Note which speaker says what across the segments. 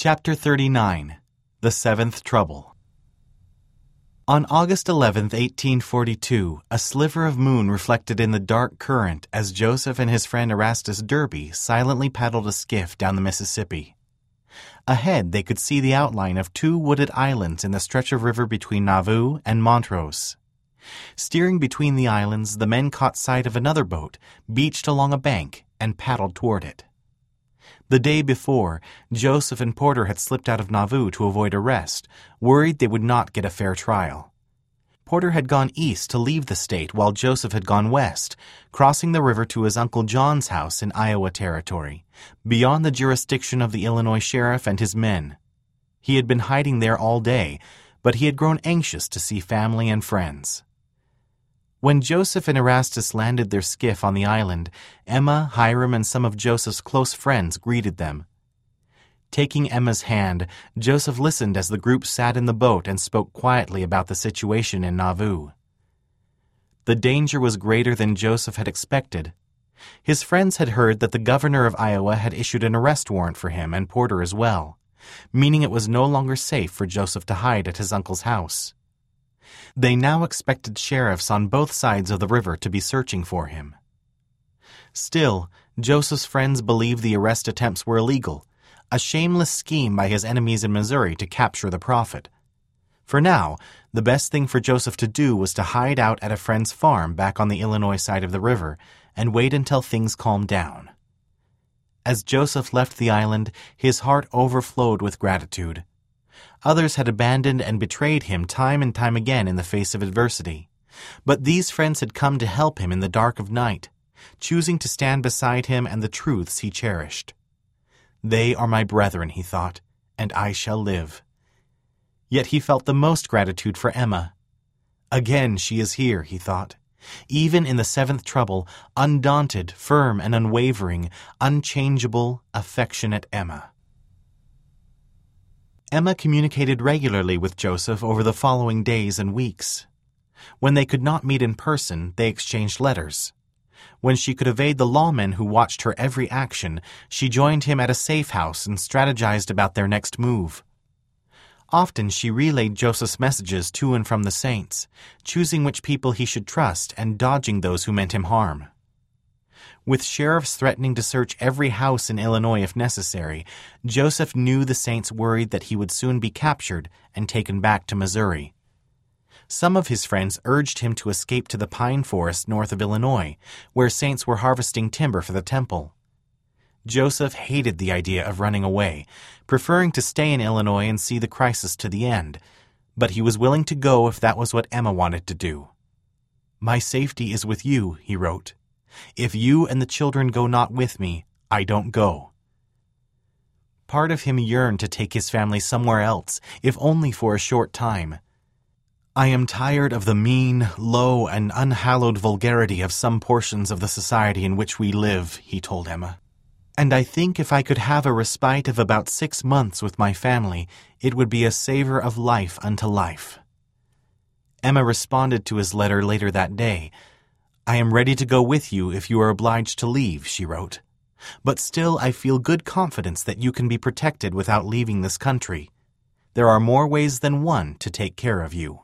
Speaker 1: Chapter 39. The Seventh Trouble. On August 11, 1842, a sliver of moon reflected in the dark current as Joseph and his friend Erastus Derby silently paddled a skiff down the Mississippi. Ahead, they could see the outline of two wooded islands in the stretch of river between Nauvoo and Montrose. Steering between the islands, the men caught sight of another boat, beached along a bank, and paddled toward it. The day before, Joseph and Porter had slipped out of Nauvoo to avoid arrest, worried they would not get a fair trial. Porter had gone east to leave the state while Joseph had gone west, crossing the river to his Uncle John's house in Iowa Territory, beyond the jurisdiction of the Illinois sheriff and his men. He had been hiding there all day, but he had grown anxious to see family and friends. When Joseph and Erastus landed their skiff on the island, Emma, Hiram, and some of Joseph's close friends greeted them. Taking Emma's hand, Joseph listened as the group sat in the boat and spoke quietly about the situation in Nauvoo. The danger was greater than Joseph had expected. His friends had heard that the governor of Iowa had issued an arrest warrant for him and Porter as well, meaning it was no longer safe for Joseph to hide at his uncle's house. They now expected sheriffs on both sides of the river to be searching for him. Still, Joseph's friends believed the arrest attempts were illegal, a shameless scheme by his enemies in Missouri to capture the prophet. For now, the best thing for Joseph to do was to hide out at a friend's farm back on the Illinois side of the river and wait until things calmed down. As Joseph left the island, his heart overflowed with gratitude. Others had abandoned and betrayed him time and time again in the face of adversity. But these friends had come to help him in the dark of night, choosing to stand beside him and the truths he cherished. They are my brethren, he thought, and I shall live. Yet he felt the most gratitude for Emma. Again she is here, he thought. Even in the seventh trouble, undaunted, firm and unwavering, unchangeable, affectionate Emma. Emma communicated regularly with Joseph over the following days and weeks. When they could not meet in person, they exchanged letters. When she could evade the lawmen who watched her every action, she joined him at a safe house and strategized about their next move. Often she relayed Joseph's messages to and from the saints, choosing which people he should trust and dodging those who meant him harm. With sheriffs threatening to search every house in Illinois if necessary, Joseph knew the saints worried that he would soon be captured and taken back to Missouri. Some of his friends urged him to escape to the pine forest north of Illinois, where saints were harvesting timber for the temple. Joseph hated the idea of running away, preferring to stay in Illinois and see the crisis to the end, but he was willing to go if that was what Emma wanted to do. "My safety is with you," he wrote. "If you and the children go not with me, I don't go." Part of him yearned to take his family somewhere else, if only for a short time. "I am tired of the mean, low, and unhallowed vulgarity of some portions of the society in which we live," he told Emma. "And I think if I could have a respite of about 6 months with my family, it would be a savor of life unto life." Emma responded to his letter later that day. "I am ready to go with you if you are obliged to leave," she wrote. "But still I feel good confidence that you can be protected without leaving this country. There are more ways than one to take care of you."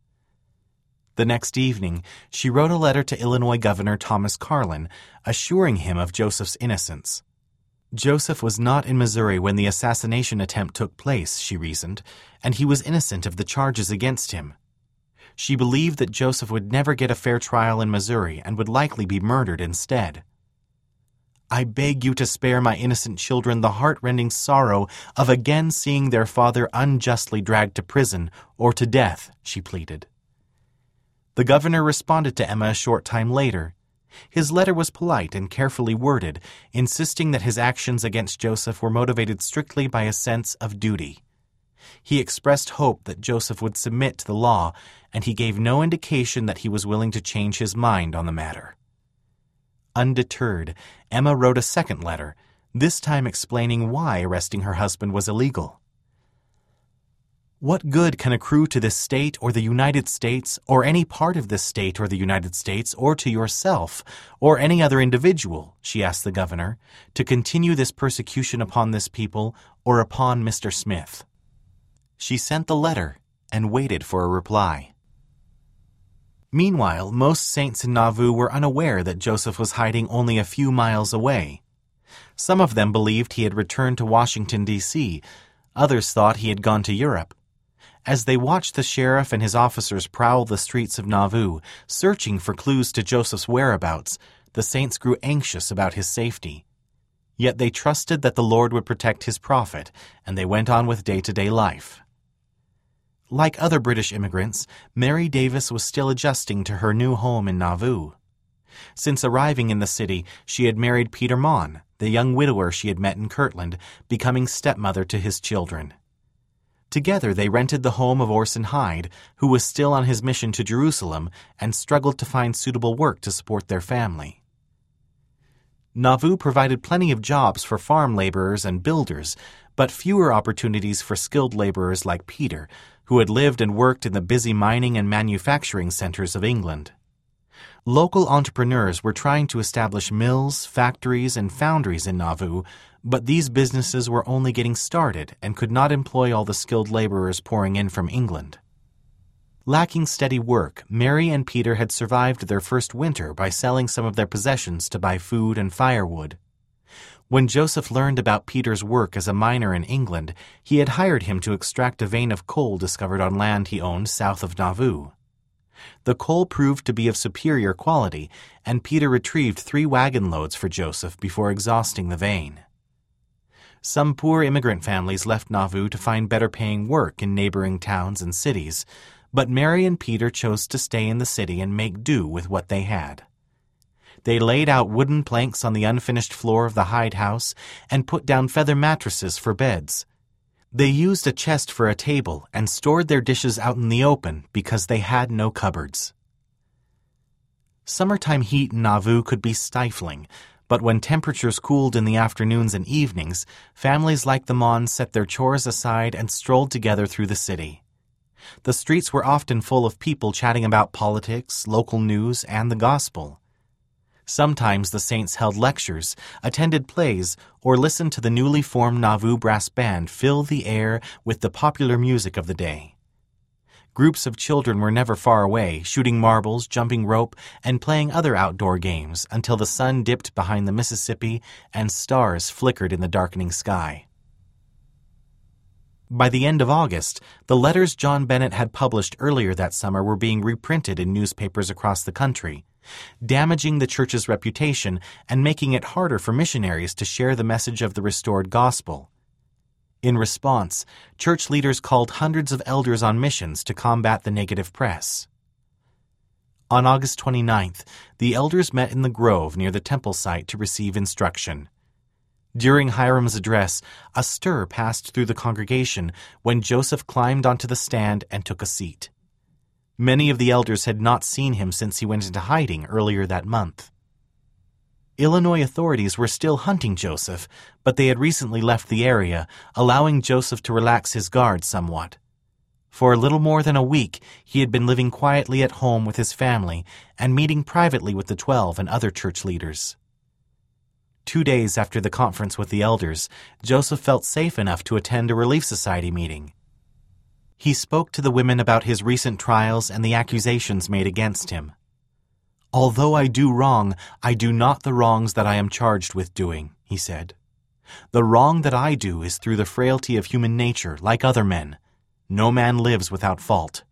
Speaker 1: The next evening, she wrote a letter to Illinois Governor Thomas Carlin, assuring him of Joseph's innocence. Joseph was not in Missouri when the assassination attempt took place, she reasoned, and he was innocent of the charges against him. She believed that Joseph would never get a fair trial in Missouri and would likely be murdered instead. "I beg you to spare my innocent children the heart-rending sorrow of again seeing their father unjustly dragged to prison or to death," she pleaded. The governor responded to Emma a short time later. His letter was polite and carefully worded, insisting that his actions against Joseph were motivated strictly by a sense of duty. He expressed hope that Joseph would submit to the law, and he gave no indication that he was willing to change his mind on the matter. Undeterred, Emma wrote a second letter, this time explaining why arresting her husband was illegal. "What good can accrue to this state or the United States or any part of this state or the United States or to yourself or any other individual," she asked the governor, "to continue this persecution upon this people or upon Mr. Smith?" She sent the letter and waited for a reply. Meanwhile, most saints in Nauvoo were unaware that Joseph was hiding only a few miles away. Some of them believed he had returned to Washington, D.C. Others thought he had gone to Europe. As they watched the sheriff and his officers prowl the streets of Nauvoo, searching for clues to Joseph's whereabouts, the saints grew anxious about his safety. Yet they trusted that the Lord would protect his prophet, and they went on with day-to-day life. Like other British immigrants, Mary Davis was still adjusting to her new home in Nauvoo. Since arriving in the city, she had married Peter Mon, the young widower she had met in Kirtland, becoming stepmother to his children. Together they rented the home of Orson Hyde, who was still on his mission to Jerusalem and struggled to find suitable work to support their family. Nauvoo provided plenty of jobs for farm laborers and builders, but fewer opportunities for skilled laborers like Peter, who had lived and worked in the busy mining and manufacturing centers of England. Local entrepreneurs were trying to establish mills, factories, and foundries in Nauvoo, but these businesses were only getting started and could not employ all the skilled laborers pouring in from England. Lacking steady work, Mary and Peter had survived their first winter by selling some of their possessions to buy food and firewood. When Joseph learned about Peter's work as a miner in England, he had hired him to extract a vein of coal discovered on land he owned south of Nauvoo. The coal proved to be of superior quality, and Peter retrieved 3 wagon loads for Joseph before exhausting the vein. Some poor immigrant families left Nauvoo to find better-paying work in neighboring towns and cities, but Mary and Peter chose to stay in the city and make do with what they had. They laid out wooden planks on the unfinished floor of the Hyde house and put down feather mattresses for beds. They used a chest for a table and stored their dishes out in the open because they had no cupboards. Summertime heat in Nauvoo could be stifling, but when temperatures cooled in the afternoons and evenings, families like the Mons set their chores aside and strolled together through the city. The streets were often full of people chatting about politics, local news, and the gospel. Sometimes the saints held lectures, attended plays, or listened to the newly formed Nauvoo Brass Band fill the air with the popular music of the day. Groups of children were never far away, shooting marbles, jumping rope, and playing other outdoor games until the sun dipped behind the Mississippi and stars flickered in the darkening sky. By the end of August, the letters John Bennett had published earlier that summer were being reprinted in newspapers across the country, damaging the church's reputation and making it harder for missionaries to share the message of the restored gospel. In response, church leaders called hundreds of elders on missions to combat the negative press. On August 29th, the elders met in the grove near the temple site to receive instruction. During Hiram's address, a stir passed through the congregation when Joseph climbed onto the stand and took a seat. Many of the elders had not seen him since he went into hiding earlier that month. Illinois authorities were still hunting Joseph, but they had recently left the area, allowing Joseph to relax his guard somewhat. For a little more than a week, he had been living quietly at home with his family and meeting privately with the 12 and other church leaders. 2 days after the conference with the elders, Joseph felt safe enough to attend a Relief Society meeting. He spoke to the women about his recent trials and the accusations made against him. "Although I do wrong, I do not the wrongs that I am charged with doing," he said. "The wrong that I do is through the frailty of human nature, like other men. No man lives without fault."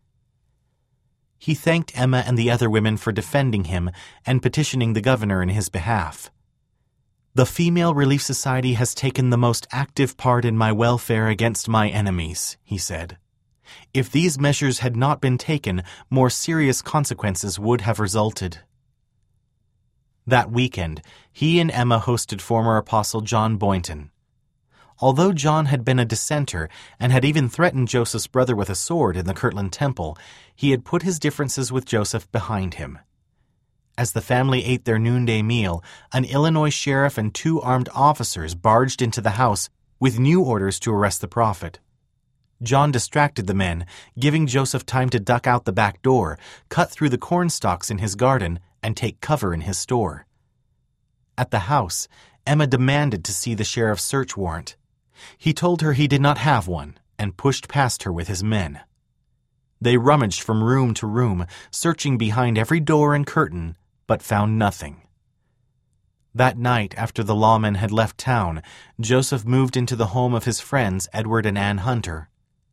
Speaker 1: He thanked Emma and the other women for defending him and petitioning the governor in his behalf. "The Female Relief Society has taken the most active part in my welfare against my enemies," he said. "If these measures had not been taken, more serious consequences would have resulted." That weekend, he and Emma hosted former Apostle John Boynton. Although John had been a dissenter and had even threatened Joseph's brother with a sword in the Kirtland Temple, he had put his differences with Joseph behind him. As the family ate their noonday meal, an Illinois sheriff and 2 armed officers barged into the house with new orders to arrest the prophet. John distracted the men, giving Joseph time to duck out the back door, cut through the corn stalks in his garden, and take cover in his store. At the house, Emma demanded to see the sheriff's search warrant. He told her he did not have one and pushed past her with his men. They rummaged from room to room, searching behind every door and curtain, but found nothing. That night, after the lawmen had left town, Joseph moved into the home of his friends Edward and Ann Hunter.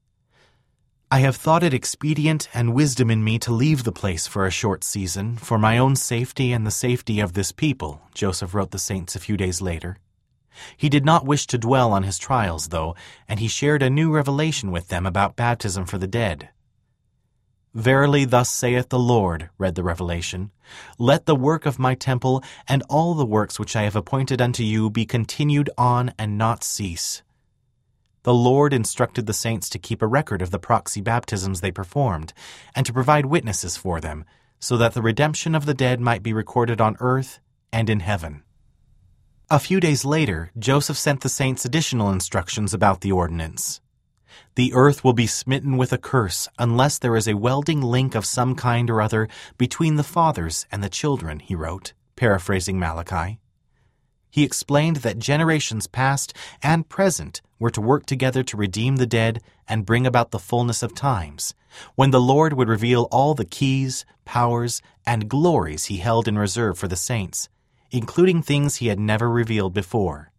Speaker 1: "I have thought it expedient and wisdom in me to leave the place for a short season, for my own safety and the safety of this people," Joseph wrote the saints a few days later. He did not wish to dwell on his trials, though, and he shared a new revelation with them about baptism for the dead. "Verily thus saith the Lord," read the revelation, "let the work of my temple and all the works which I have appointed unto you be continued on and not cease." The Lord instructed the saints to keep a record of the proxy baptisms they performed, and to provide witnesses for them, so that the redemption of the dead might be recorded on earth and in heaven. A few days later, Joseph sent the saints additional instructions about the ordinance. "The earth will be smitten with a curse unless there is a welding link of some kind or other between the fathers and the children," he wrote, paraphrasing Malachi. He explained that generations past and present were to work together to redeem the dead and bring about the fullness of times, when the Lord would reveal all the keys, powers, and glories he held in reserve for the saints, including things he had never revealed before.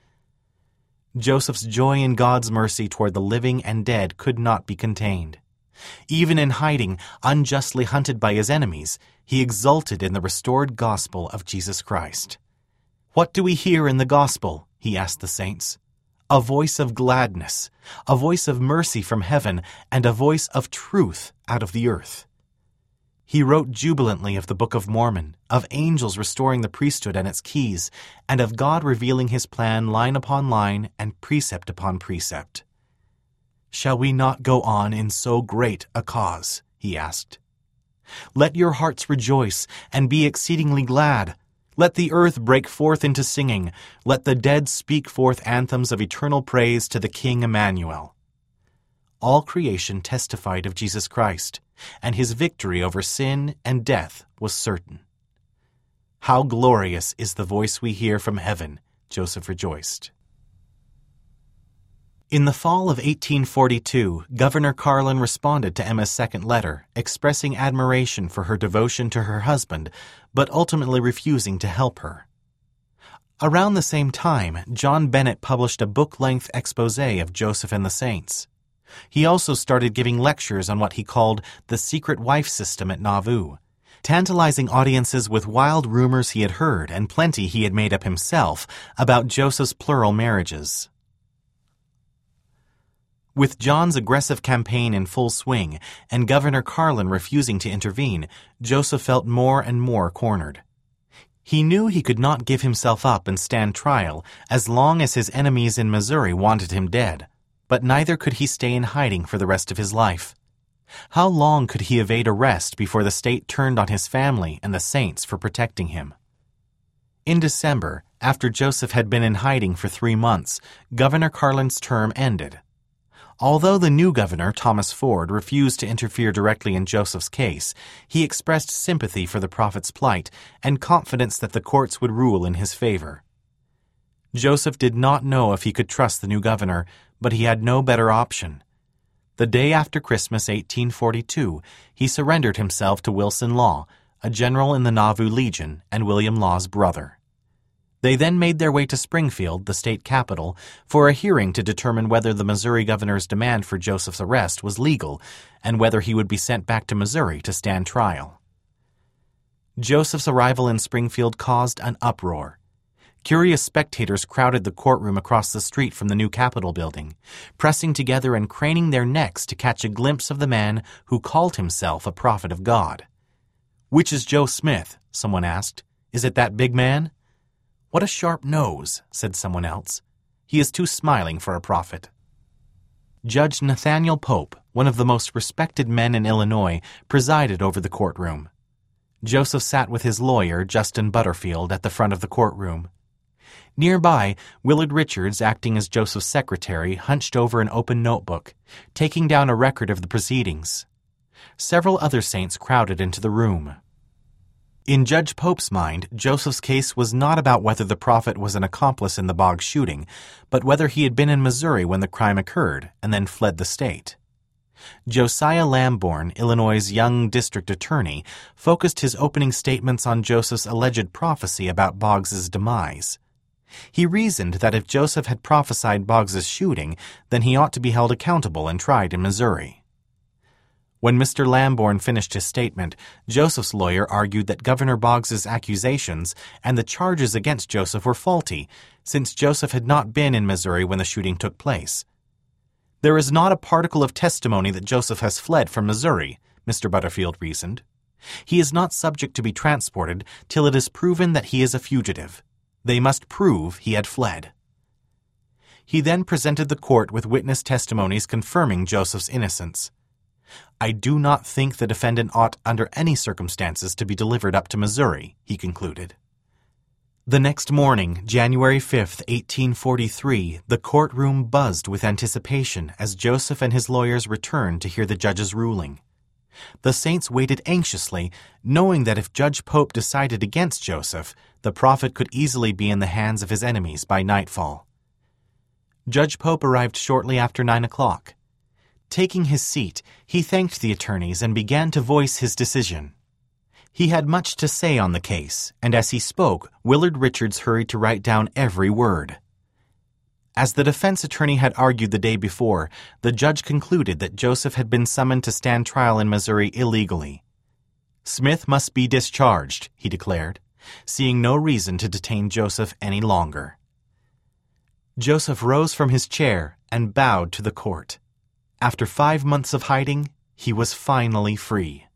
Speaker 1: Joseph's joy in God's mercy toward the living and dead could not be contained. Even in hiding, unjustly hunted by his enemies, he exulted in the restored gospel of Jesus Christ. "What do we hear in the gospel?" he asked the saints. "A voice of gladness, a voice of mercy from heaven, and a voice of truth out of the earth." He wrote jubilantly of the Book of Mormon, of angels restoring the priesthood and its keys, and of God revealing his plan line upon line and precept upon precept. "Shall we not go on in so great a cause?" he asked. "Let your hearts rejoice and be exceedingly glad. Let the earth break forth into singing. Let the dead speak forth anthems of eternal praise to the King Emmanuel." All creation testified of Jesus Christ, and his victory over sin and death was certain. "How glorious is the voice we hear from heaven," Joseph rejoiced. In the fall of 1842, Governor Carlin responded to Emma's second letter, expressing admiration for her devotion to her husband, but ultimately refusing to help her. Around the same time, John Bennett published a book-length exposé of Joseph and the Saints. He also started giving lectures on what he called the secret wife system at Nauvoo, tantalizing audiences with wild rumors he had heard and plenty he had made up himself about Joseph's plural marriages. With John's aggressive campaign in full swing and Governor Carlin refusing to intervene, Joseph felt more and more cornered. He knew he could not give himself up and stand trial as long as his enemies in Missouri wanted him dead, but neither could he stay in hiding for the rest of his life. How long could he evade arrest before the state turned on his family and the saints for protecting him? In December, after Joseph had been in hiding for 3 months, Governor Carlin's term ended. Although the new governor, Thomas Ford, refused to interfere directly in Joseph's case, he expressed sympathy for the prophet's plight and confidence that the courts would rule in his favor. Joseph did not know if he could trust the new governor, but he had no better option. The day after Christmas 1842, he surrendered himself to Wilson Law, a general in the Nauvoo Legion and William Law's brother. They then made their way to Springfield, the state capital, for a hearing to determine whether the Missouri governor's demand for Joseph's arrest was legal and whether he would be sent back to Missouri to stand trial. Joseph's arrival in Springfield caused an uproar. Curious spectators crowded the courtroom across the street from the new Capitol building, pressing together and craning their necks to catch a glimpse of the man who called himself a prophet of God. "Which is Joe Smith?" someone asked. "Is it that big man?" "What a sharp nose," said someone else. "He is too smiling for a prophet." Judge Nathaniel Pope, one of the most respected men in Illinois, presided over the courtroom. Joseph sat with his lawyer, Justin Butterfield, at the front of the courtroom. Nearby, Willard Richards, acting as Joseph's secretary, hunched over an open notebook, taking down a record of the proceedings. Several other saints crowded into the room. In Judge Pope's mind, Joseph's case was not about whether the prophet was an accomplice in the Boggs shooting, but whether he had been in Missouri when the crime occurred and then fled the state. Josiah Lamborn, Illinois' young district attorney, focused his opening statements on Joseph's alleged prophecy about Boggs's demise. He reasoned that if Joseph had prophesied Boggs's shooting, then he ought to be held accountable and tried in Missouri. When Mr. Lamborn finished his statement, Joseph's lawyer argued that Governor Boggs's accusations and the charges against Joseph were faulty, since Joseph had not been in Missouri when the shooting took place. "There is not a particle of testimony that Joseph has fled from Missouri," Mr. Butterfield reasoned. "He is not subject to be transported till it is proven that he is a fugitive. They must prove he had fled." He then presented the court with witness testimonies confirming Joseph's innocence. "I do not think the defendant ought under any circumstances to be delivered up to Missouri," he concluded. The next morning, January 5, 1843, the courtroom buzzed with anticipation as Joseph and his lawyers returned to hear the judge's ruling. The saints waited anxiously, knowing that if Judge Pope decided against Joseph, the prophet could easily be in the hands of his enemies by nightfall. Judge Pope arrived shortly after 9 o'clock. Taking his seat, he thanked the attorneys and began to voice his decision. He had much to say on the case, and as he spoke, Willard Richards hurried to write down every word. As the defense attorney had argued the day before, the judge concluded that Joseph had been summoned to stand trial in Missouri illegally. "Smith must be discharged," he declared, seeing no reason to detain Joseph any longer. Joseph rose from his chair and bowed to the court. After 5 months of hiding, he was finally free.